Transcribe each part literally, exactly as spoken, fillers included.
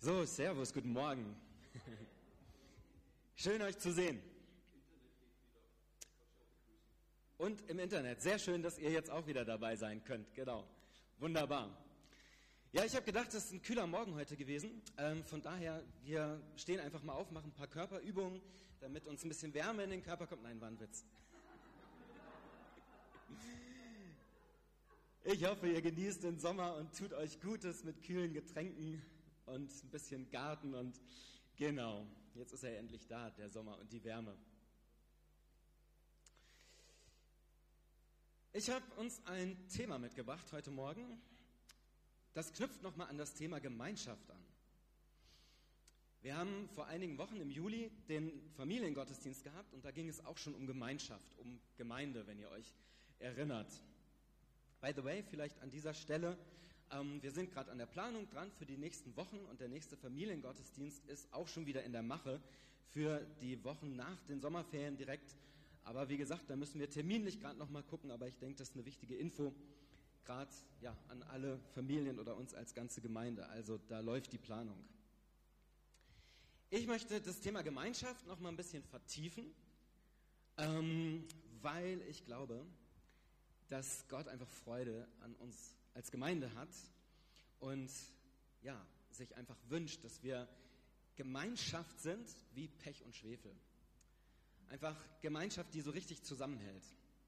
So, servus, guten Morgen. Schön euch zu sehen. Und im Internet. Sehr schön, dass ihr jetzt auch wieder dabei sein könnt. Genau. Wunderbar. Ja, ich habe gedacht, es ist ein kühler Morgen heute gewesen. Ähm, von daher, wir stehen einfach mal auf, machen ein paar Körperübungen, damit uns ein bisschen Wärme in den Körper kommt. Nein, war ein Witz. Ich hoffe, ihr genießt den Sommer und tut euch Gutes mit kühlen Getränken und ein bisschen Garten und genau, jetzt ist er endlich da, der Sommer und die Wärme. Ich habe uns ein Thema mitgebracht heute Morgen. Das knüpft nochmal an das Thema Gemeinschaft an. Wir haben vor einigen Wochen im Juli den Familiengottesdienst gehabt und da ging es auch schon um Gemeinschaft, um Gemeinde, wenn ihr euch erinnert. By the way, vielleicht an dieser Stelle, ähm, wir sind gerade an der Planung dran für die nächsten Wochen und der nächste Familiengottesdienst ist auch schon wieder in der Mache für die Wochen nach den Sommerferien direkt. Aber wie gesagt, da müssen wir terminlich gerade noch mal gucken, aber ich denke, das ist eine wichtige Info, gerade ja, an alle Familien oder uns als ganze Gemeinde. Also da läuft die Planung. Ich möchte das Thema Gemeinschaft noch mal ein bisschen vertiefen, ähm, weil ich glaube, dass Gott einfach Freude an uns als Gemeinde hat und ja, sich einfach wünscht, dass wir Gemeinschaft sind wie Pech und Schwefel. Einfach Gemeinschaft, die so richtig zusammenhält.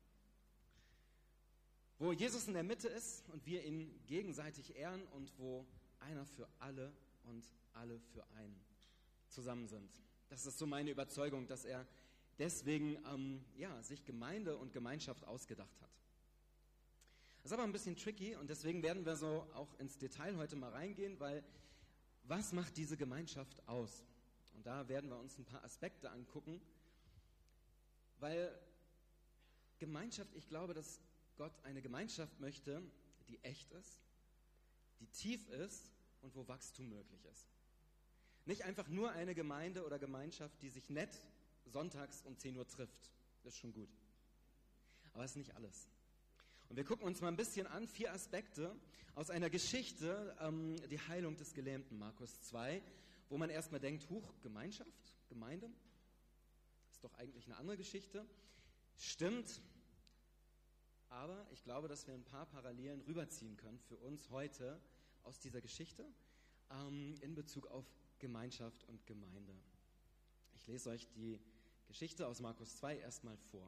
Wo Jesus in der Mitte ist und wir ihn gegenseitig ehren und wo einer für alle und alle für einen zusammen sind. Das ist so meine Überzeugung, dass er deswegen ähm, ja, sich Gemeinde und Gemeinschaft ausgedacht hat. Das ist aber ein bisschen tricky und deswegen werden wir so auch ins Detail heute mal reingehen, weil was macht diese Gemeinschaft aus? Und da werden wir uns ein paar Aspekte angucken, weil Gemeinschaft, ich glaube, dass Gott eine Gemeinschaft möchte, die echt ist, die tief ist und wo Wachstum möglich ist. Nicht einfach nur eine Gemeinde oder Gemeinschaft, die sich nett sonntags um zehn Uhr trifft. Das ist schon gut. Aber es ist nicht alles. Und wir gucken uns mal ein bisschen an, vier Aspekte aus einer Geschichte, ähm, die Heilung des Gelähmten, Markus zwei, wo man erstmal denkt, huch, Gemeinschaft, Gemeinde, ist doch eigentlich eine andere Geschichte. Stimmt, aber ich glaube, dass wir ein paar Parallelen rüberziehen können für uns heute aus dieser Geschichte ähm, in Bezug auf Gemeinschaft und Gemeinde. Ich lese euch die Geschichte aus Markus zwei erstmal vor.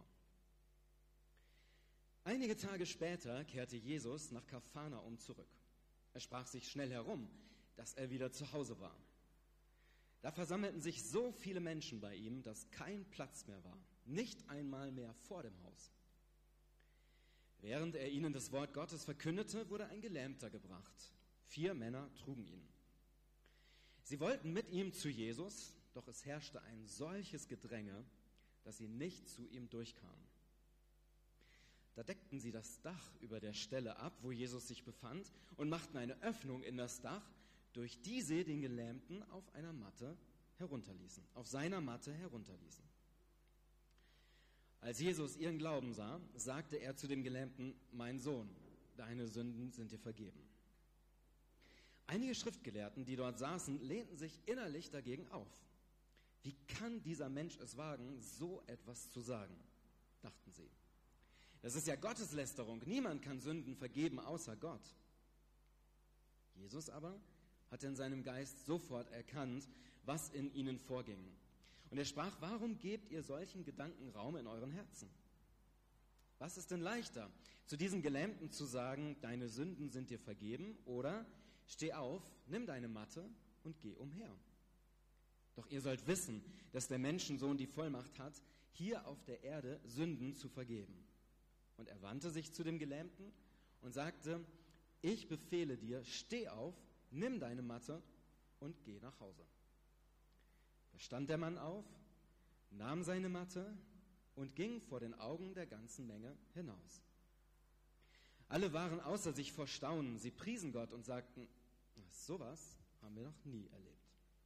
Einige Tage später kehrte Jesus nach Kapharnaum zurück. Er sprach sich schnell herum, dass er wieder zu Hause war. Da versammelten sich so viele Menschen bei ihm, dass kein Platz mehr war, nicht einmal mehr vor dem Haus. Während er ihnen das Wort Gottes verkündete, wurde ein Gelähmter gebracht. Vier Männer trugen ihn. Sie wollten mit ihm zu Jesus, doch es herrschte ein solches Gedränge, dass sie nicht zu ihm durchkamen. Da deckten sie das Dach über der Stelle ab, wo Jesus sich befand, und machten eine Öffnung in das Dach, durch die sie den Gelähmten auf einer Matte herunterließen, auf seiner Matte herunterließen. Als Jesus ihren Glauben sah, sagte er zu dem Gelähmten: Mein Sohn, deine Sünden sind dir vergeben. Einige Schriftgelehrten, die dort saßen, lehnten sich innerlich dagegen auf. Wie kann dieser Mensch es wagen, so etwas zu sagen, dachten sie. Das ist ja Gotteslästerung. Niemand kann Sünden vergeben, außer Gott. Jesus aber hatte in seinem Geist sofort erkannt, was in ihnen vorging. Und er sprach: Warum gebt ihr solchen Gedanken Raum in euren Herzen? Was ist denn leichter, zu diesem Gelähmten zu sagen, deine Sünden sind dir vergeben, oder steh auf, nimm deine Matte und geh umher? Doch ihr sollt wissen, dass der Menschensohn die Vollmacht hat, hier auf der Erde Sünden zu vergeben. Und er wandte sich zu dem Gelähmten und sagte: Ich befehle dir, steh auf, nimm deine Matte und geh nach Hause. Da stand der Mann auf, nahm seine Matte und ging vor den Augen der ganzen Menge hinaus. Alle waren außer sich vor Staunen, sie priesen Gott und sagten: Sowas haben wir noch nie erlebt.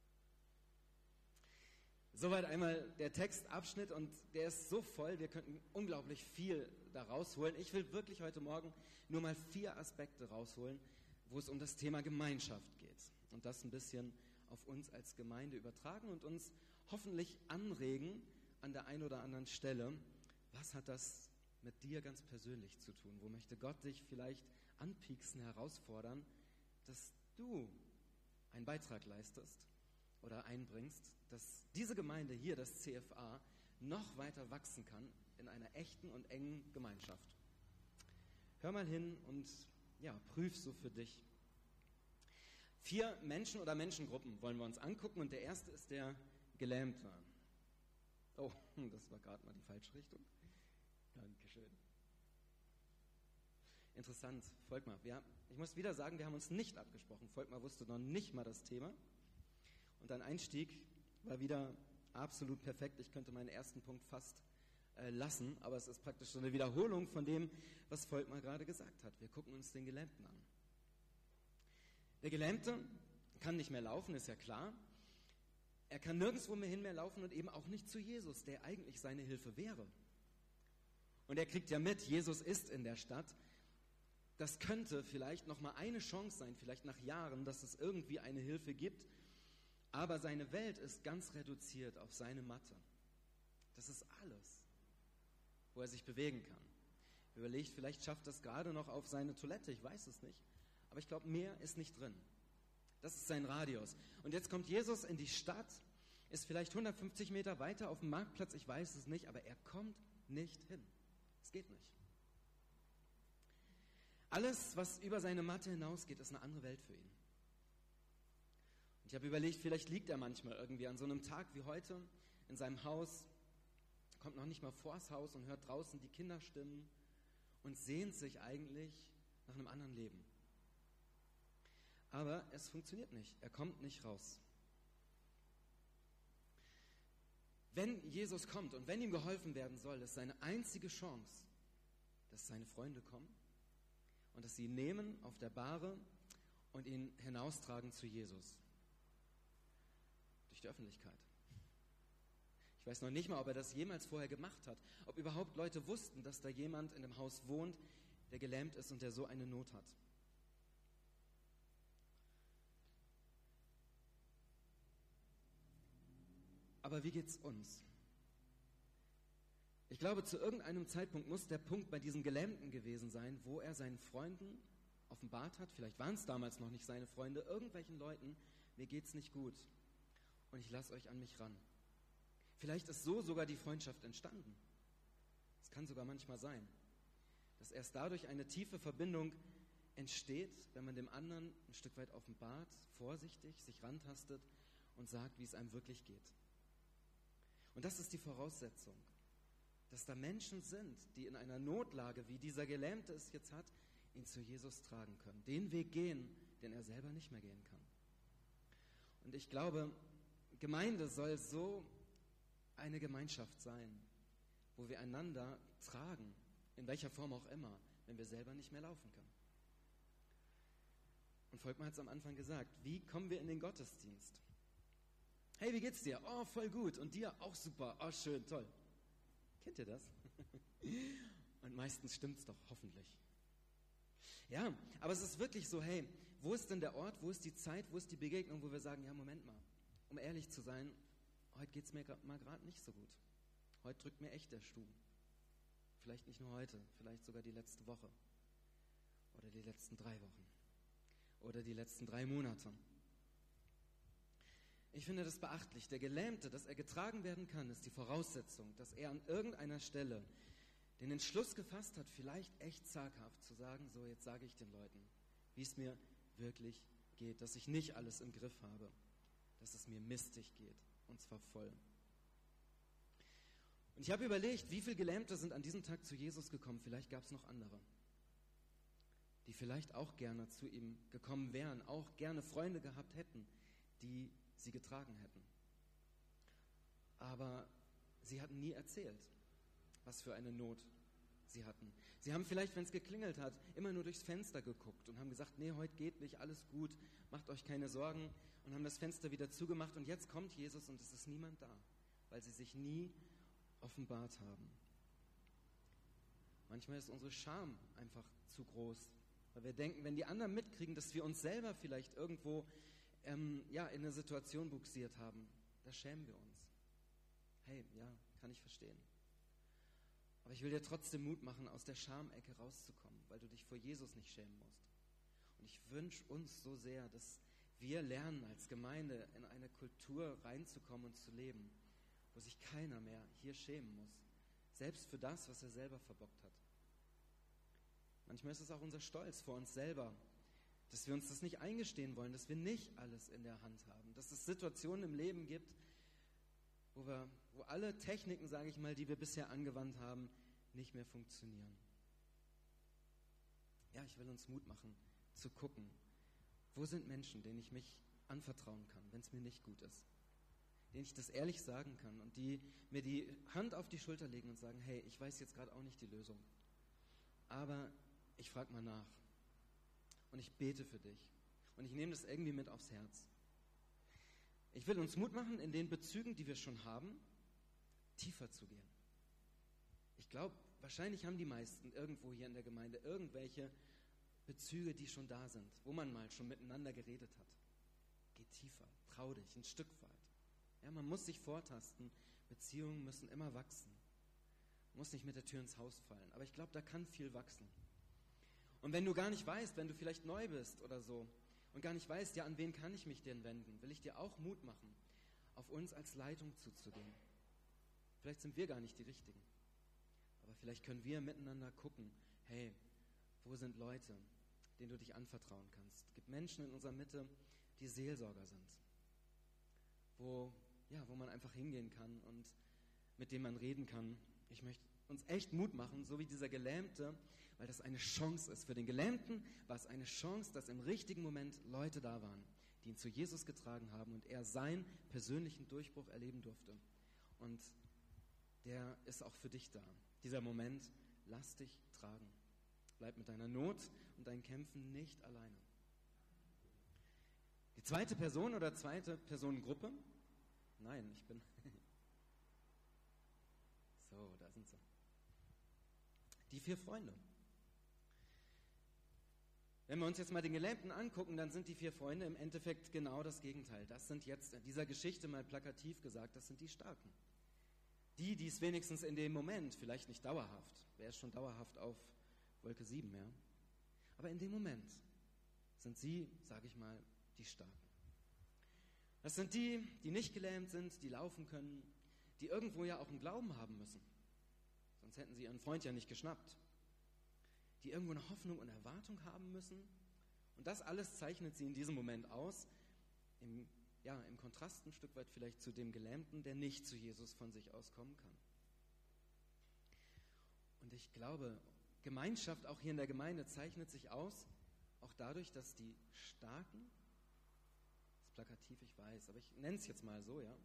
Soweit einmal der Textabschnitt und der ist so voll, wir könnten unglaublich viel da rausholen. Ich will wirklich heute Morgen nur mal vier Aspekte rausholen, wo es um das Thema Gemeinschaft geht und das ein bisschen auf uns als Gemeinde übertragen und uns hoffentlich anregen an der einen oder anderen Stelle. Was hat das mit dir ganz persönlich zu tun? Wo möchte Gott dich vielleicht anpieksen, herausfordern, dass du einen Beitrag leistest oder einbringst, dass diese Gemeinde hier, das C F A, noch weiter wachsen kann in einer echten und engen Gemeinschaft. Hör mal hin und ja, prüf so für dich. Vier Menschen oder Menschengruppen wollen wir uns angucken und der erste ist der Gelähmte. Oh, das war gerade mal die falsche Richtung. Dankeschön. Interessant, Volkmar. Wir, ich muss wieder sagen, wir haben uns nicht abgesprochen. Volkmar wusste noch nicht mal das Thema. Und dein Einstieg war wieder absolut perfekt. Ich könnte meinen ersten Punkt fast äh, lassen, aber es ist praktisch so eine Wiederholung von dem, was Volkmar gerade gesagt hat. Wir gucken uns den Gelähmten an. Der Gelähmte kann nicht mehr laufen, ist ja klar. Er kann nirgendwo mehr hin mehr laufen und eben auch nicht zu Jesus, der eigentlich seine Hilfe wäre. Und er kriegt ja mit, Jesus ist in der Stadt. Das könnte vielleicht nochmal eine Chance sein, vielleicht nach Jahren, dass es irgendwie eine Hilfe gibt. Aber seine Welt ist ganz reduziert auf seine Matte. Das ist alles, wo er sich bewegen kann. Überlegt, vielleicht schafft er es gerade noch auf seine Toilette, ich weiß es nicht. Aber ich glaube, mehr ist nicht drin. Das ist sein Radius. Und jetzt kommt Jesus in die Stadt, ist vielleicht hundertfünfzig Meter weiter auf dem Marktplatz, ich weiß es nicht, aber er kommt nicht hin. Es geht nicht. Alles, was über seine Matte hinausgeht, ist eine andere Welt für ihn. Und ich habe überlegt, vielleicht liegt er manchmal irgendwie an so einem Tag wie heute in seinem Haus, kommt noch nicht mal vors Haus und hört draußen die Kinderstimmen und sehnt sich eigentlich nach einem anderen Leben. Aber es funktioniert nicht. Er kommt nicht raus. Wenn Jesus kommt und wenn ihm geholfen werden soll, ist seine einzige Chance, dass seine Freunde kommen und dass sie ihn nehmen auf der Bahre und ihn hinaustragen zu Jesus. Durch die Öffentlichkeit. Ich weiß noch nicht mal, ob er das jemals vorher gemacht hat. Ob überhaupt Leute wussten, dass da jemand in dem Haus wohnt, der gelähmt ist und der so eine Not hat. Aber wie geht's uns? Ich glaube, zu irgendeinem Zeitpunkt muss der Punkt bei diesem Gelähmten gewesen sein, wo er seinen Freunden offenbart hat, vielleicht waren es damals noch nicht seine Freunde, irgendwelchen Leuten, mir geht's nicht gut und ich lasse euch an mich ran. Vielleicht ist so sogar die Freundschaft entstanden. Es kann sogar manchmal sein, dass erst dadurch eine tiefe Verbindung entsteht, wenn man dem anderen ein Stück weit offenbart, vorsichtig sich rantastet und sagt, wie es einem wirklich geht. Und das ist die Voraussetzung, dass da Menschen sind, die in einer Notlage, wie dieser Gelähmte es jetzt hat, ihn zu Jesus tragen können. Den Weg gehen, den er selber nicht mehr gehen kann. Und ich glaube, Gemeinde soll so eine Gemeinschaft sein, wo wir einander tragen, in welcher Form auch immer, wenn wir selber nicht mehr laufen können. Und Volkmar hat es am Anfang gesagt, wie kommen wir in den Gottesdienst? Hey, wie geht's dir? Oh, voll gut. Und dir? Auch super. Oh, schön, toll. Kennt ihr das? Und meistens stimmt's doch, hoffentlich. Ja, aber es ist wirklich so, hey, wo ist denn der Ort, wo ist die Zeit, wo ist die Begegnung, wo wir sagen, ja, Moment mal, um ehrlich zu sein, heute geht's mir mal gerade nicht so gut. Heute drückt mir echt der Stuhl. Vielleicht nicht nur heute, vielleicht sogar die letzte Woche. Oder die letzten drei Wochen. Oder die letzten drei Monate. Ich finde das beachtlich. Der Gelähmte, dass er getragen werden kann, ist die Voraussetzung, dass er an irgendeiner Stelle den Entschluss gefasst hat, vielleicht echt zaghaft zu sagen, so jetzt sage ich den Leuten, wie es mir wirklich geht, dass ich nicht alles im Griff habe, dass es mir mistig geht, und zwar voll. Und ich habe überlegt, wie viele Gelähmte sind an diesem Tag zu Jesus gekommen, vielleicht gab es noch andere, die vielleicht auch gerne zu ihm gekommen wären, auch gerne Freunde gehabt hätten, die sie getragen hätten. Aber sie hatten nie erzählt, was für eine Not sie hatten. Sie haben vielleicht, wenn es geklingelt hat, immer nur durchs Fenster geguckt und haben gesagt, nee, heute geht nicht, alles gut, macht euch keine Sorgen, und haben das Fenster wieder zugemacht und jetzt kommt Jesus und es ist niemand da, weil sie sich nie offenbart haben. Manchmal ist unsere Scham einfach zu groß, weil wir denken, wenn die anderen mitkriegen, dass wir uns selber vielleicht irgendwo ähm, ja, in eine Situation buxiert haben, da schämen wir uns. Hey, ja, kann ich verstehen. Aber ich will dir trotzdem Mut machen, aus der Schamecke rauszukommen, weil du dich vor Jesus nicht schämen musst. Und ich wünsche uns so sehr, dass wir lernen, als Gemeinde in eine Kultur reinzukommen und zu leben, wo sich keiner mehr hier schämen muss, selbst für das, was er selber verbockt hat. Manchmal ist es auch unser Stolz vor uns selber, dass wir uns das nicht eingestehen wollen, dass wir nicht alles in der Hand haben, dass es Situationen im Leben gibt, wo, wir, wo alle Techniken, sage ich mal, die wir bisher angewandt haben, nicht mehr funktionieren. Ja, ich will uns Mut machen, zu gucken, wo sind Menschen, denen ich mich anvertrauen kann, wenn es mir nicht gut ist, denen ich das ehrlich sagen kann und die mir die Hand auf die Schulter legen und sagen, hey, ich weiß jetzt gerade auch nicht die Lösung, aber ich frage mal nach und ich bete für dich und ich nehme das irgendwie mit aufs Herz. Ich will uns Mut machen, in den Bezügen, die wir schon haben, tiefer zu gehen. Ich glaube, wahrscheinlich haben die meisten irgendwo hier in der Gemeinde irgendwelche Bezüge, die schon da sind, wo man mal schon miteinander geredet hat. Geh tiefer, trau dich, ein Stück weit. Ja, man muss sich vortasten, Beziehungen müssen immer wachsen. Man muss nicht mit der Tür ins Haus fallen, aber ich glaube, da kann viel wachsen. Und wenn du gar nicht weißt, wenn du vielleicht neu bist oder so und gar nicht weißt, ja, an wen kann ich mich denn wenden, will ich dir auch Mut machen, auf uns als Leitung zuzugehen. Vielleicht sind wir gar nicht die Richtigen, aber vielleicht können wir miteinander gucken, hey, wo sind Leute, denen du dich anvertrauen kannst? Es gibt Menschen in unserer Mitte, die Seelsorger sind, wo, ja, wo man einfach hingehen kann und mit denen man reden kann. Ich möchte uns echt Mut machen, so wie dieser Gelähmte, weil das eine Chance ist. Für den Gelähmten war es eine Chance, dass im richtigen Moment Leute da waren, die ihn zu Jesus getragen haben und er seinen persönlichen Durchbruch erleben durfte. Und der ist auch für dich da. Dieser Moment, lass dich tragen. Bleib mit deiner Not und deinen Kämpfen nicht alleine. Die zweite Person oder zweite Personengruppe? Nein, ich bin... So, da sind sie. Die vier Freunde. Wenn wir uns jetzt mal den Gelähmten angucken, dann sind die vier Freunde im Endeffekt genau das Gegenteil. Das sind jetzt in dieser Geschichte mal plakativ gesagt, das sind die Starken. Die, die es wenigstens in dem Moment, vielleicht nicht dauerhaft, wer ist schon dauerhaft auf Wolke sieben, ja? Aber in dem Moment sind sie, sage ich mal, die Starken. Das sind die, die nicht gelähmt sind, die laufen können, die irgendwo ja auch einen Glauben haben müssen. Sonst hätten sie ihren Freund ja nicht geschnappt. Die irgendwo eine Hoffnung und Erwartung haben müssen. Und das alles zeichnet sie in diesem Moment aus, im, ja, im Kontrast ein Stück weit vielleicht zu dem Gelähmten, der nicht zu Jesus von sich aus kommen kann. Und ich glaube, Gemeinschaft auch hier in der Gemeinde zeichnet sich aus, auch dadurch, dass die Starken, das ist plakativ, ich weiß, aber ich nenne es jetzt mal so, ja,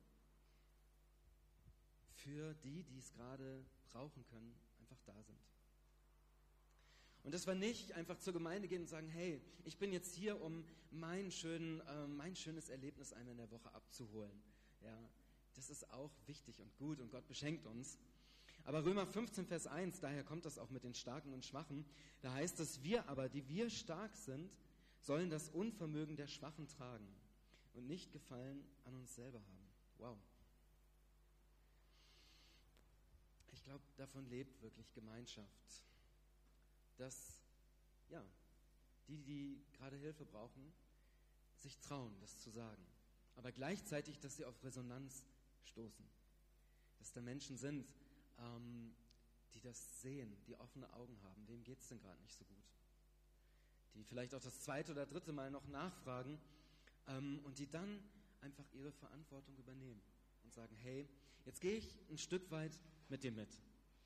für die, die es gerade brauchen können, einfach da sind. Und das war nicht einfach zur Gemeinde gehen und sagen, hey, ich bin jetzt hier, um mein, schönen, äh, mein schönes Erlebnis einmal in der Woche abzuholen. Ja, das ist auch wichtig und gut und Gott beschenkt uns. Aber Römer fünfzehn, Vers eins, daher kommt das auch mit den Starken und Schwachen, da heißt es, wir aber, die wir stark sind, sollen das Unvermögen der Schwachen tragen und nicht Gefallen an uns selber haben. Wow. Ich glaube, davon lebt wirklich Gemeinschaft. Dass, ja, die, die gerade Hilfe brauchen, sich trauen, das zu sagen. Aber gleichzeitig, dass sie auf Resonanz stoßen. Dass da Menschen sind, ähm, die das sehen, die offene Augen haben. Wem geht es denn gerade nicht so gut? Die vielleicht auch das zweite oder dritte Mal noch nachfragen ähm, und die dann einfach ihre Verantwortung übernehmen und sagen, hey, jetzt gehe ich ein Stück weit mit dir mit.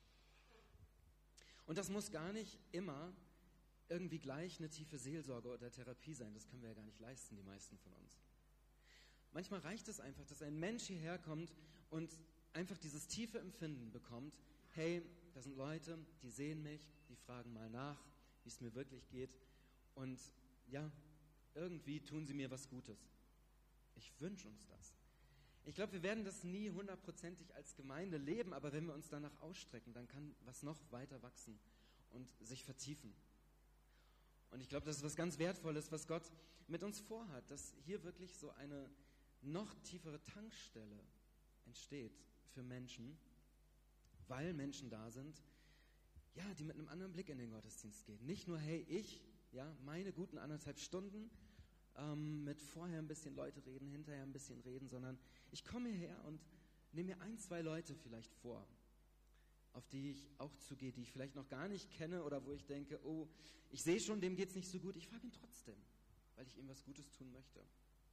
Und das muss gar nicht immer irgendwie gleich eine tiefe Seelsorge oder Therapie sein. Das können wir ja gar nicht leisten, die meisten von uns. Manchmal reicht es einfach, dass ein Mensch hierher kommt und einfach dieses tiefe Empfinden bekommt, hey, da sind Leute, die sehen mich, die fragen mal nach, wie es mir wirklich geht und ja, irgendwie tun sie mir was Gutes. Ich wünsche uns das. Ich glaube, wir werden das nie hundertprozentig als Gemeinde leben, aber wenn wir uns danach ausstrecken, dann kann was noch weiter wachsen und sich vertiefen. Und ich glaube, das ist was ganz Wertvolles, was Gott mit uns vorhat, dass hier wirklich so eine noch tiefere Tankstelle entsteht für Menschen, weil Menschen da sind, ja, die mit einem anderen Blick in den Gottesdienst gehen. Nicht nur, hey, ich, ja, meine guten anderthalb Stunden, ähm, mit vorher ein bisschen Leute reden, hinterher ein bisschen reden, sondern ich komme hierher und nehme mir ein, zwei Leute vielleicht vor, auf die ich auch zugehe, die ich vielleicht noch gar nicht kenne oder wo ich denke, oh, ich sehe schon, dem geht es nicht so gut, ich frage ihn trotzdem, weil ich ihm was Gutes tun möchte.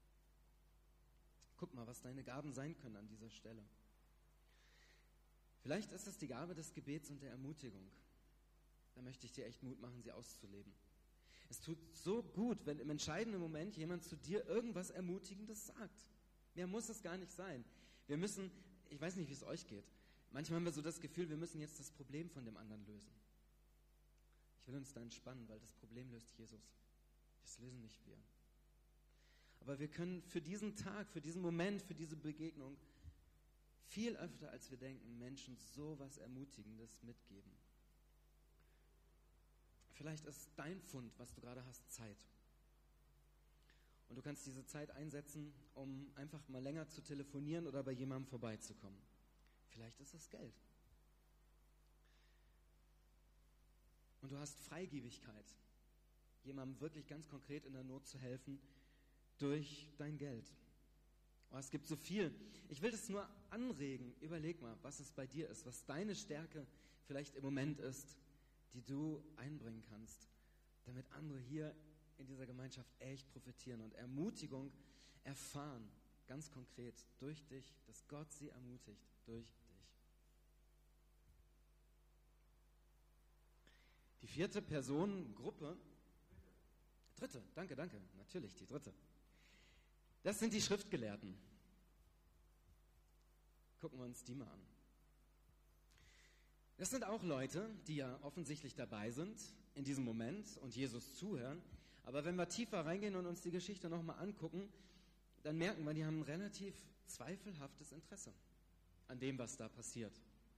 Guck mal, was deine Gaben sein können an dieser Stelle. Vielleicht ist es die Gabe des Gebets und der Ermutigung. Da möchte ich dir echt Mut machen, sie auszuleben. Es tut so gut, wenn im entscheidenden Moment jemand zu dir irgendwas Ermutigendes sagt. Mehr muss es gar nicht sein. Wir müssen, ich weiß nicht, wie es euch geht, manchmal haben wir so das Gefühl, wir müssen jetzt das Problem von dem anderen lösen. Ich will uns da entspannen, weil das Problem löst Jesus. Das lösen nicht wir. Aber wir können für diesen Tag, für diesen Moment, für diese Begegnung viel öfter, als wir denken, Menschen so was Ermutigendes mitgeben. Vielleicht ist dein Pfund, was du gerade hast, Zeit. Und du kannst diese Zeit einsetzen, um einfach mal länger zu telefonieren oder bei jemandem vorbeizukommen. Vielleicht ist es Geld. Und du hast Freigebigkeit, jemandem wirklich ganz konkret in der Not zu helfen durch dein Geld. Oh, es gibt so viel. Ich will das nur anregen. Überleg mal, was es bei dir ist, was deine Stärke vielleicht im Moment ist, die du einbringen kannst, damit andere hier in dieser Gemeinschaft echt profitieren und Ermutigung erfahren, ganz konkret durch dich, dass Gott sie ermutigt durch dich. Die vierte Personengruppe, dritte, danke, danke, natürlich die dritte. Das sind die Schriftgelehrten. Gucken wir uns die mal an. Das sind auch Leute, die ja offensichtlich dabei sind in diesem Moment und Jesus zuhören. Aber wenn wir tiefer reingehen und uns die Geschichte nochmal angucken, dann merken wir, die haben ein relativ zweifelhaftes Interesse an dem, was da passiert.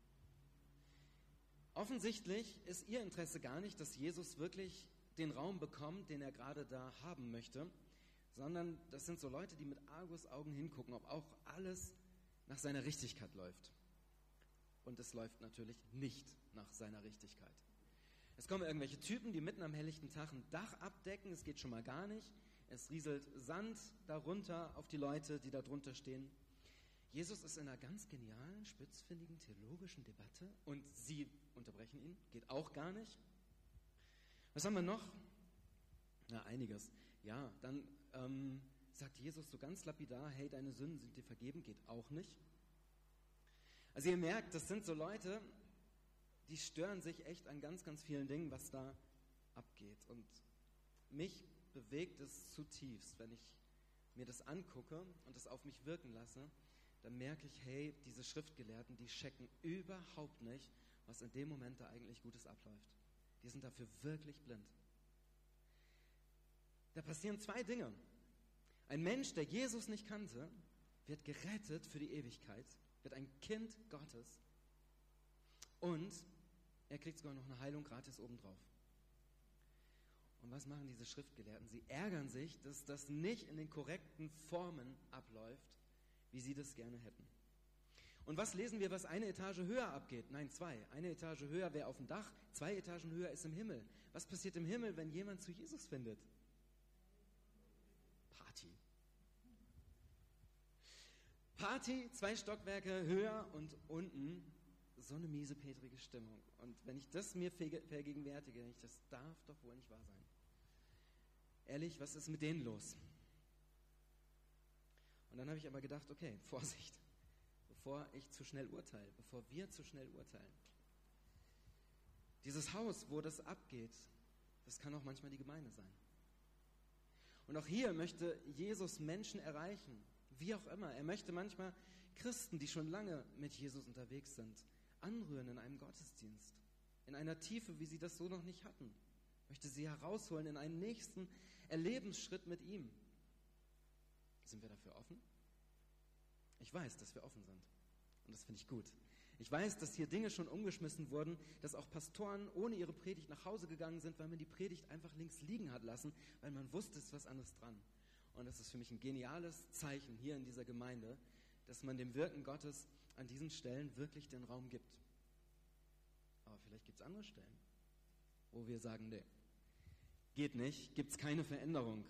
Offensichtlich ist ihr Interesse gar nicht, dass Jesus wirklich den Raum bekommt, den er gerade da haben möchte, sondern das sind so Leute, die mit Argusaugen hingucken, ob auch alles nach seiner Richtigkeit läuft. Und es läuft natürlich nicht nach seiner Richtigkeit. Es kommen irgendwelche Typen, die mitten am helllichten Tag ein Dach abdecken, es geht schon mal gar nicht. Es rieselt Sand darunter auf die Leute, die da drunter stehen. Jesus ist in einer ganz genialen, spitzfindigen theologischen Debatte und sie unterbrechen ihn, geht auch gar nicht. Was haben wir noch? Ja, einiges. Ja, dann ähm, sagt Jesus so ganz lapidar, hey, deine Sünden sind dir vergeben, geht auch nicht. Also ihr merkt, das sind so Leute, die stören sich echt an ganz, ganz vielen Dingen, was da abgeht. Und mich bewegt es zutiefst, wenn ich mir das angucke und das auf mich wirken lasse, dann merke ich, hey, diese Schriftgelehrten, die checken überhaupt nicht, was in dem Moment da eigentlich Gutes abläuft. Die sind dafür wirklich blind. Da passieren zwei Dinge. Ein Mensch, der Jesus nicht kannte, wird gerettet für die Ewigkeit, wird ein Kind Gottes und er kriegt sogar noch eine Heilung gratis obendrauf. Und was machen diese Schriftgelehrten? Sie ärgern sich, dass das nicht in den korrekten Formen abläuft, wie sie das gerne hätten. Und was lesen wir, was eine Etage höher abgeht? Nein, zwei. Eine Etage höher wäre auf dem Dach, zwei Etagen höher ist im Himmel. Was passiert im Himmel, wenn jemand zu Jesus findet? Party. Party, zwei Stockwerke höher und unten so eine miese, petrige Stimmung. Und wenn ich das mir vergegenwärtige, denke ich, das darf doch wohl nicht wahr sein. Ehrlich, was ist mit denen los? Und dann habe ich aber gedacht, okay, Vorsicht, bevor ich zu schnell urteile, bevor wir zu schnell urteilen. Dieses Haus, wo das abgeht, das kann auch manchmal die Gemeinde sein. Und auch hier möchte Jesus Menschen erreichen, wie auch immer. Er möchte manchmal Christen, die schon lange mit Jesus unterwegs sind, anrühren in einem Gottesdienst, in einer Tiefe, wie sie das so noch nicht hatten. Möchte sie herausholen in einen nächsten Erlebensschritt mit ihm. Sind wir dafür offen? Ich weiß, dass wir offen sind. Und das finde ich gut. Ich weiß, dass hier Dinge schon umgeschmissen wurden, dass auch Pastoren ohne ihre Predigt nach Hause gegangen sind, weil man die Predigt einfach links liegen hat lassen, weil man wusste, es ist was anderes dran. Und das ist für mich ein geniales Zeichen hier in dieser Gemeinde, dass man dem Wirken Gottes an diesen Stellen wirklich den Raum gibt. Aber vielleicht gibt es andere Stellen, wo wir sagen, nee, geht nicht, gibt es keine Veränderung.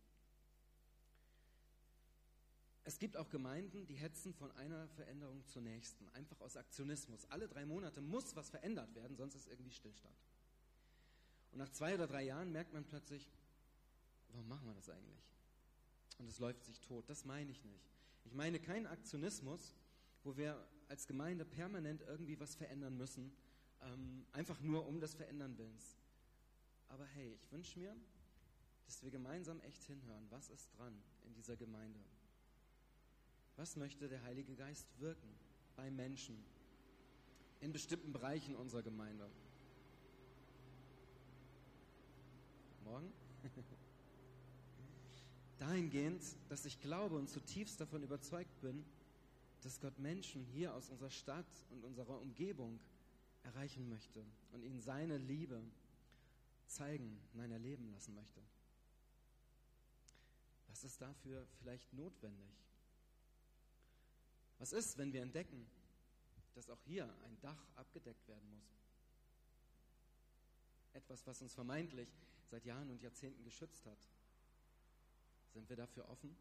Es gibt auch Gemeinden, die hetzen von einer Veränderung zur nächsten, einfach aus Aktionismus. Alle drei Monate muss was verändert werden, sonst ist irgendwie Stillstand. Und nach zwei oder drei Jahren merkt man plötzlich, warum machen wir das eigentlich? Und es läuft sich tot. Das meine ich nicht. Ich meine keinen Aktionismus, wo wir als Gemeinde permanent irgendwie was verändern müssen, ähm, einfach nur um des Verändern Willens. Aber hey, ich wünsche mir, dass wir gemeinsam echt hinhören, was ist dran in dieser Gemeinde? Was möchte der Heilige Geist wirken bei Menschen in bestimmten Bereichen unserer Gemeinde? Morgen? Dahingehend, dass ich glaube und zutiefst davon überzeugt bin, dass Gott Menschen hier aus unserer Stadt und unserer Umgebung erreichen möchte und ihnen seine Liebe zeigen, nein, erleben lassen möchte. Was ist dafür vielleicht notwendig? Was ist, wenn wir entdecken, dass auch hier ein Dach abgedeckt werden muss? Etwas, was uns vermeintlich seit Jahren und Jahrzehnten geschützt hat. Sind wir dafür offen?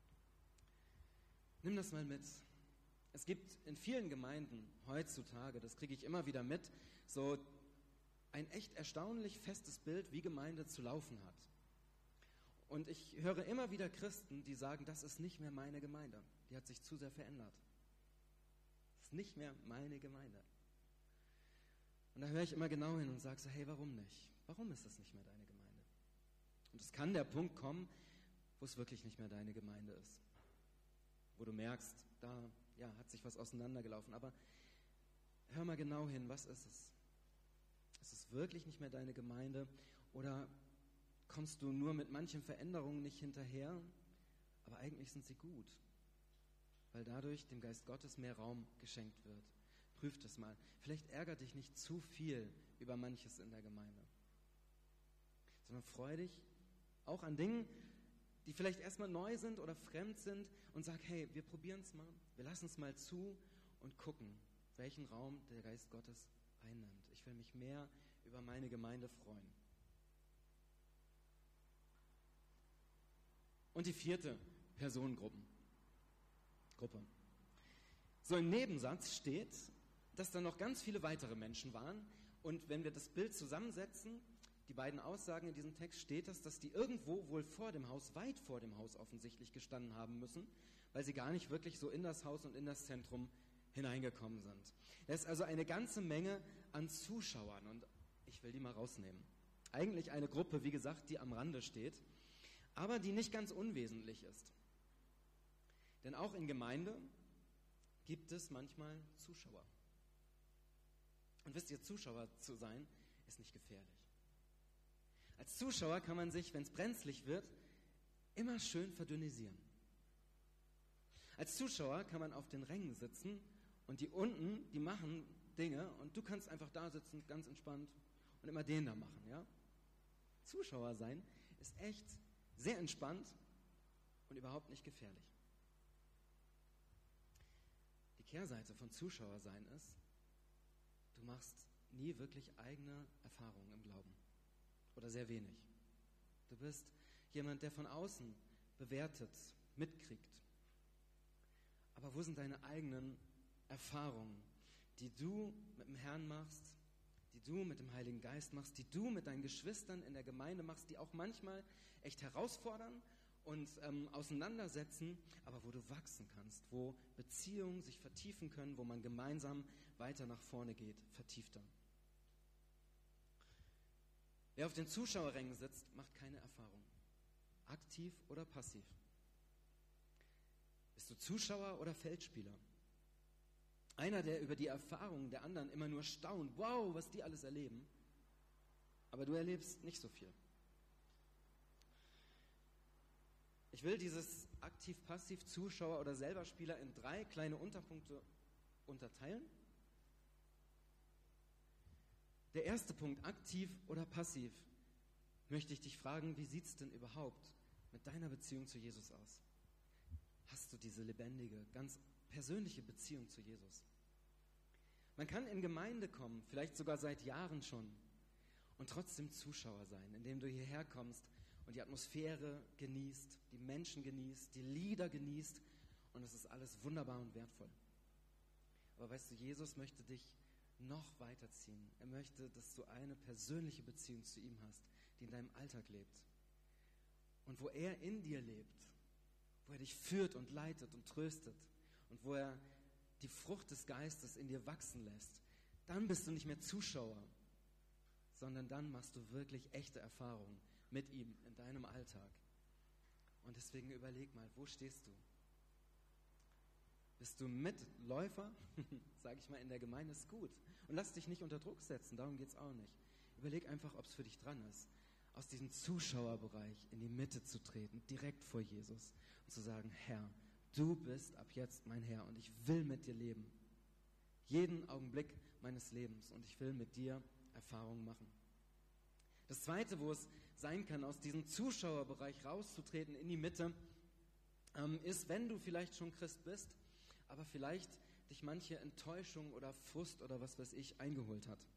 Nimm das mal mit. Es gibt in vielen Gemeinden heutzutage, das kriege ich immer wieder mit, so ein echt erstaunlich festes Bild, wie Gemeinde zu laufen hat. Und ich höre immer wieder Christen, die sagen, das ist nicht mehr meine Gemeinde. Die hat sich zu sehr verändert. Das ist nicht mehr meine Gemeinde. Und da höre ich immer genau hin und sage so, hey, warum nicht? Warum ist das nicht mehr deine Gemeinde? Und es kann der Punkt kommen, wo es wirklich nicht mehr deine Gemeinde ist. Wo du merkst, da ja, hat sich was auseinandergelaufen. Aber hör mal genau hin, was ist es? Ist es wirklich nicht mehr deine Gemeinde? Oder kommst du nur mit manchen Veränderungen nicht hinterher? Aber eigentlich sind sie gut, weil dadurch dem Geist Gottes mehr Raum geschenkt wird. Prüf das mal. Vielleicht ärgert dich nicht zu viel über manches in der Gemeinde, sondern freu dich auch an Dingen, die vielleicht erstmal neu sind oder fremd sind und sag, hey, wir probieren es mal, wir lassen es mal zu und gucken, welchen Raum der Geist Gottes einnimmt. Ich will mich mehr über meine Gemeinde freuen. Und die vierte Personengruppe. Gruppe. So im Nebensatz steht, dass da noch ganz viele weitere Menschen waren. Und wenn wir das Bild zusammensetzen, die beiden Aussagen in diesem Text, steht es, dass die irgendwo wohl vor dem Haus, weit vor dem Haus offensichtlich gestanden haben müssen, weil sie gar nicht wirklich so in das Haus und in das Zentrum hineingekommen sind. Das ist also eine ganze Menge an Zuschauern und ich will die mal rausnehmen. Eigentlich eine Gruppe, wie gesagt, die am Rande steht, aber die nicht ganz unwesentlich ist. Denn auch in Gemeinde gibt es manchmal Zuschauer. Und wisst ihr, Zuschauer zu sein, ist nicht gefährlich. Als Zuschauer kann man sich, wenn es brenzlig wird, immer schön verdünnisieren. Als Zuschauer kann man auf den Rängen sitzen und die unten, die machen Dinge und du kannst einfach da sitzen, ganz entspannt und immer den da machen. Ja? Zuschauer sein ist echt sehr entspannt und überhaupt nicht gefährlich. Die Kehrseite von Zuschauer sein ist, du machst nie wirklich eigene Erfahrungen im Glauben. Oder sehr wenig. Du bist jemand, der von außen bewertet, mitkriegt. Aber wo sind deine eigenen Erfahrungen, die du mit dem Herrn machst, die du mit dem Heiligen Geist machst, die du mit deinen Geschwistern in der Gemeinde machst, die auch manchmal echt herausfordern und ähm, auseinandersetzen, aber wo du wachsen kannst, wo Beziehungen sich vertiefen können, wo man gemeinsam weiter nach vorne geht, vertiefter. Wer auf den Zuschauerrängen sitzt, macht keine Erfahrung. Aktiv oder passiv. Bist du Zuschauer oder Feldspieler? Einer, der über die Erfahrungen der anderen immer nur staunt. Wow, was die alles erleben. Aber du erlebst nicht so viel. Ich will dieses aktiv, passiv, Zuschauer oder selber Spieler in drei kleine Unterpunkte unterteilen. Der erste Punkt, aktiv oder passiv, möchte ich dich fragen, wie sieht es denn überhaupt mit deiner Beziehung zu Jesus aus? Hast du diese lebendige, ganz persönliche Beziehung zu Jesus? Man kann in Gemeinde kommen, vielleicht sogar seit Jahren schon, und trotzdem Zuschauer sein, indem du hierher kommst und die Atmosphäre genießt, die Menschen genießt, die Lieder genießt, und es ist alles wunderbar und wertvoll. Aber weißt du, Jesus möchte dich noch weiterziehen. Er möchte, dass du eine persönliche Beziehung zu ihm hast, die in deinem Alltag lebt. Und wo er in dir lebt, wo er dich führt und leitet und tröstet und wo er die Frucht des Geistes in dir wachsen lässt, dann bist du nicht mehr Zuschauer, sondern dann machst du wirklich echte Erfahrungen mit ihm in deinem Alltag. Und deswegen überleg mal, wo stehst du? Bist du Mitläufer? Sag ich mal, in der Gemeinde ist gut. Und lass dich nicht unter Druck setzen, darum geht es auch nicht. Überleg einfach, ob es für dich dran ist, aus diesem Zuschauerbereich in die Mitte zu treten, direkt vor Jesus und zu sagen, Herr, du bist ab jetzt mein Herr und ich will mit dir leben. Jeden Augenblick meines Lebens und ich will mit dir Erfahrungen machen. Das Zweite, wo es sein kann, aus diesem Zuschauerbereich rauszutreten in die Mitte, ähm, ist, wenn du vielleicht schon Christ bist, aber vielleicht dich manche Enttäuschung oder Frust oder was weiß ich eingeholt hat.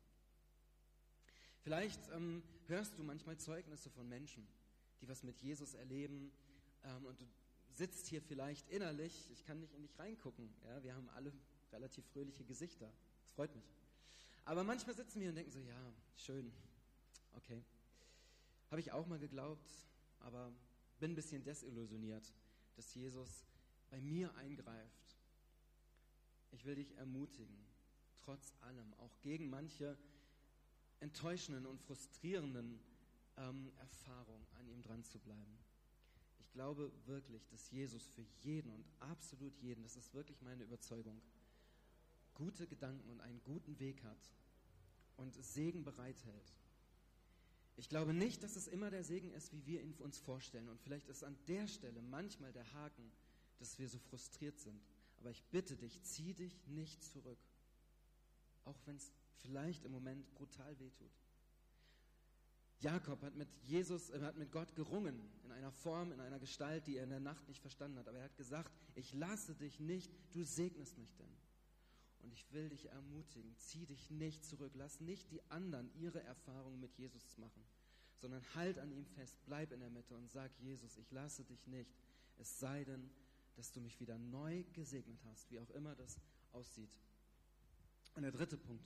Vielleicht ähm, hörst du manchmal Zeugnisse von Menschen, die was mit Jesus erleben, ähm, und du sitzt hier vielleicht innerlich, ich kann nicht in dich reingucken, ja, wir haben alle relativ fröhliche Gesichter, das freut mich. Aber manchmal sitzen wir und denken so, ja, schön, okay. Habe ich auch mal geglaubt, aber bin ein bisschen desillusioniert, dass Jesus bei mir eingreift. Ich will dich ermutigen, trotz allem, auch gegen manche enttäuschenden und frustrierenden ähm, Erfahrungen an ihm dran zu bleiben. Ich glaube wirklich, dass Jesus für jeden und absolut jeden, das ist wirklich meine Überzeugung, gute Gedanken und einen guten Weg hat und Segen bereithält. Ich glaube nicht, dass es immer der Segen ist, wie wir ihn uns vorstellen. Und vielleicht ist an der Stelle manchmal der Haken, dass wir so frustriert sind. Aber ich bitte dich, zieh dich nicht zurück. Auch wenn es vielleicht im Moment brutal wehtut. Jakob hat mit Jesus, er hat mit Gott gerungen, in einer Form, in einer Gestalt, die er in der Nacht nicht verstanden hat. Aber er hat gesagt, ich lasse dich nicht, du segnest mich denn. Und ich will dich ermutigen, zieh dich nicht zurück, lass nicht die anderen ihre Erfahrungen mit Jesus machen, sondern halt an ihm fest, bleib in der Mitte und sag, Jesus, ich lasse dich nicht, es sei denn, dass du mich wieder neu gesegnet hast, wie auch immer das aussieht. Und der dritte Punkt.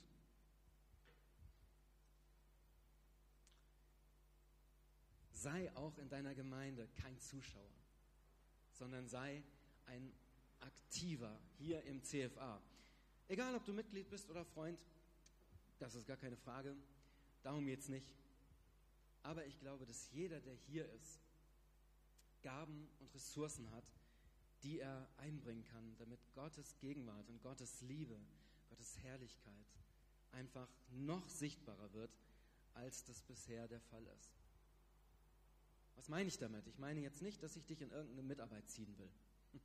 Sei auch in deiner Gemeinde kein Zuschauer, sondern sei ein Aktiver hier im C F A. Egal, ob du Mitglied bist oder Freund, das ist gar keine Frage, darum geht es nicht. Aber ich glaube, dass jeder, der hier ist, Gaben und Ressourcen hat, die er einbringen kann, damit Gottes Gegenwart und Gottes Liebe, Gottes Herrlichkeit einfach noch sichtbarer wird, als das bisher der Fall ist. Was meine ich damit? Ich meine jetzt nicht, dass ich dich in irgendeine Mitarbeit ziehen will.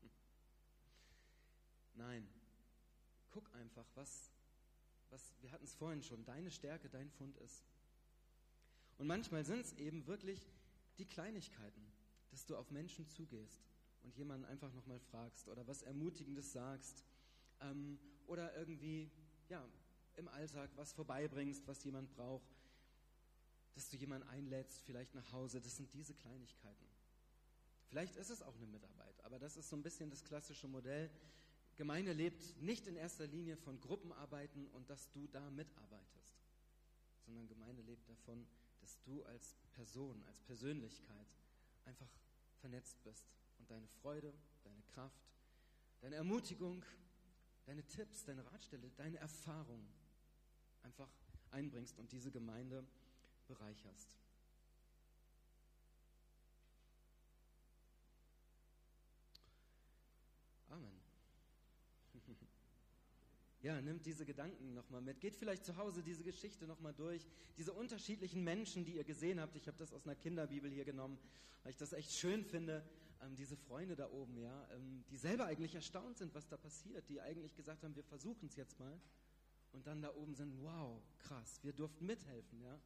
Nein, guck einfach, was, was wir hatten es vorhin schon, deine Stärke, dein Fund ist. Und manchmal sind es eben wirklich die Kleinigkeiten, dass du auf Menschen zugehst und jemanden einfach nochmal fragst oder was Ermutigendes sagst ähm, oder irgendwie ja, im Alltag was vorbeibringst, was jemand braucht, dass du jemanden einlädst, vielleicht nach Hause. Das sind diese Kleinigkeiten. Vielleicht ist es auch eine Mitarbeit, aber das ist so ein bisschen das klassische Modell. Gemeinde lebt nicht in erster Linie von Gruppenarbeiten und dass du da mitarbeitest, sondern Gemeinde lebt davon, dass du als Person, als Persönlichkeit einfach vernetzt bist und deine Freude, deine Kraft, deine Ermutigung, deine Tipps, deine Ratschläge, deine Erfahrung einfach einbringst und diese Gemeinde bereicherst. Amen. Ja, nimmt diese Gedanken nochmal mit. Geht vielleicht zu Hause diese Geschichte nochmal durch. Diese unterschiedlichen Menschen, die ihr gesehen habt. Ich habe das aus einer Kinderbibel hier genommen, weil ich das echt schön finde. Ähm, diese Freunde da oben, ja, ähm, die selber eigentlich erstaunt sind, was da passiert. Die eigentlich gesagt haben, wir versuchen es jetzt mal. und dann da oben sind, wow, krass, wir durften mithelfen, ja.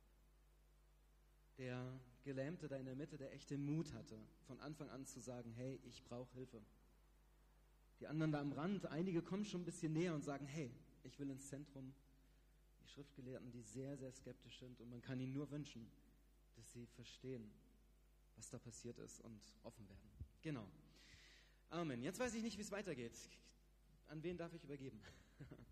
Der Gelähmte da in der Mitte, der echte Mut hatte, von Anfang an zu sagen, hey, ich brauche Hilfe. Die anderen da am Rand, einige kommen schon ein bisschen näher und sagen, hey, ich will ins Zentrum. Die Schriftgelehrten, die sehr, sehr skeptisch sind und man kann ihnen nur wünschen, dass sie verstehen, was da passiert ist und offen werden. Genau. Amen. Jetzt weiß ich nicht, wie es weitergeht. An wen darf ich übergeben?